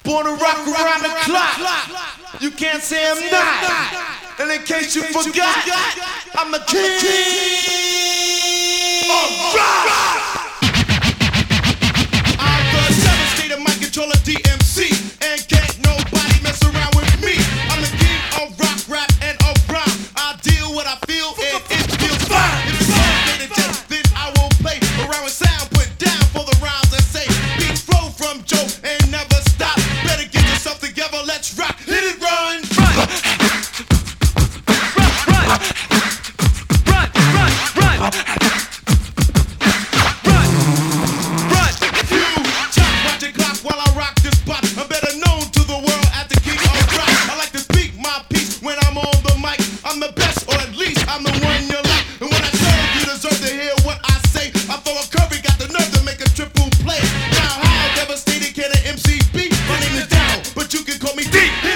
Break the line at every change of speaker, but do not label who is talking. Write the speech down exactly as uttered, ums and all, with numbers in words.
Born to rock around the clock. You can't say I'm not. And in case you forgot, I'm the king of rock. I'm the seventh state of mind controller D M C, and can't nobody mess around with me. I'm the king of rock, rap, and of rhyme. I deal what I feel, and it feels fine. If it's complicated, just then I will play around with sound, put down for the rhymes and say beats flow from Joe and never stop. Better get yourself together, let's rock. Hit it, run, run, run, run, run, run, run, run, run. You chop, watch your clock while I rock this spot. I'm better known to the world as the king of rock. I like to speak my piece when I'm on the mic. I'm the best, or at least I'm the one you like. And when I serve, you deserve to hear what I say. I throw a curry, got the nerve to make a triple play. Now how devastating can an M C be? My name is Down, but you can call me D.